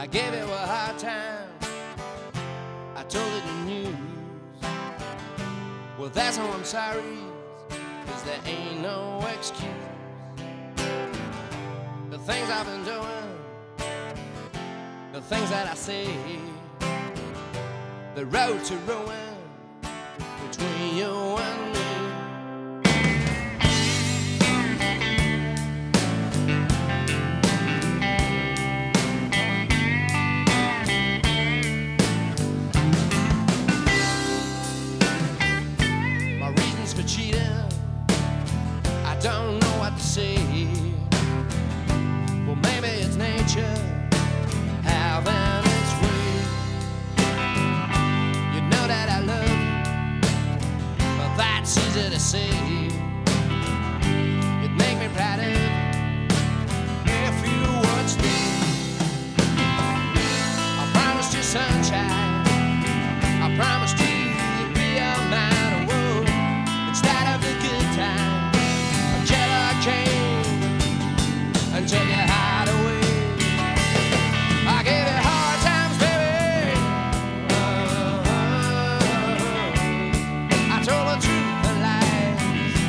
I gave you a hard time, I told you the news. Well, that's how I'm sorry, 'cause there ain't no excuse. The things I've been doing, the things that I say, the road to ruin between you and me. For cheating, I don't know what to say. Well, maybe it's nature having its way. You know that I love you, but that's easy to say. You'd make me proud of if you would stay. I promised you sunshine, I promised you you'd be a man. And took your heart away. I gave you hard times, baby. I told the truth and lies.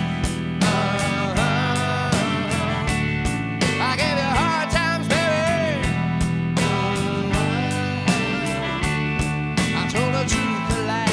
I gave you hard times, baby. I told the truth and lies.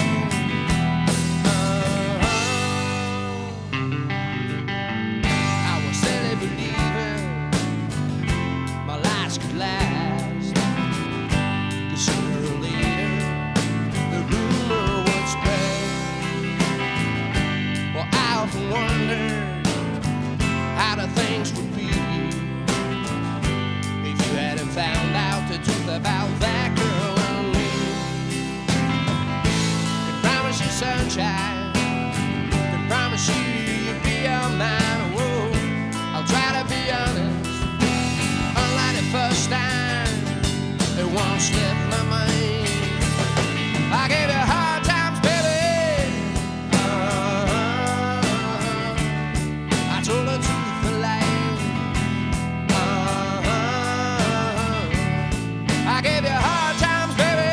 I was silly believing my lies could last, 'cause sooner or later the rumor would spread. Well, I often wondered how the things would be if you hadn't found out the truth about that girl and me. Could promise you sunshine, could promise you you'd be a man. Whoa, I'll try to be honest. First time, it won't slip my mind. I gave you hard times, baby. I told the truth and lies. I gave you hard times, baby.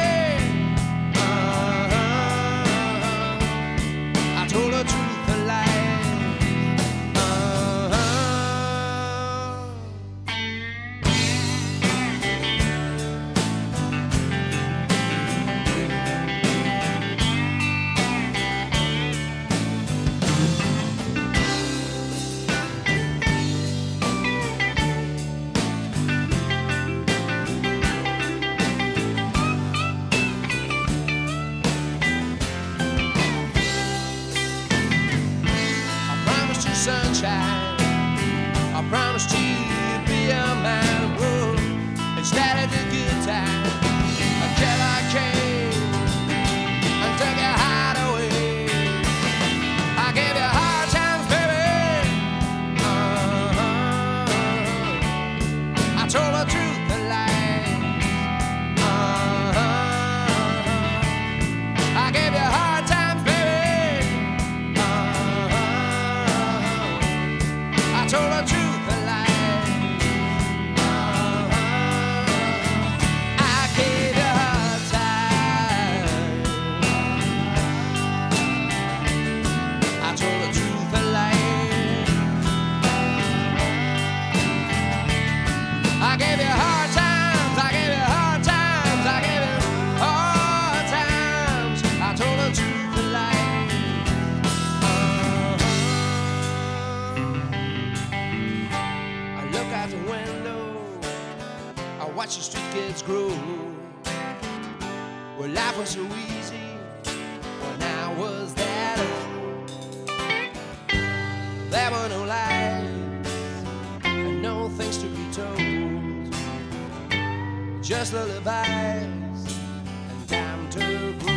I told the truth and lies. Sunshine, I promised you you'd be a man. Whoa, instead of the good time, a killer came and took your heart away. I gave you hard times, baby. I told the truth and lies. I gave you hard times, baby. I told the truth and lies. I gave you hard time. I told the truth and lies. I gave you hard times. I gave you hard times. I gave you hard times. I told the truth and lies. Out the window, I watch the street kids grow. Well, life was so easy when I was that old. There were no lies and no things to be told, just lullabies and time to grow.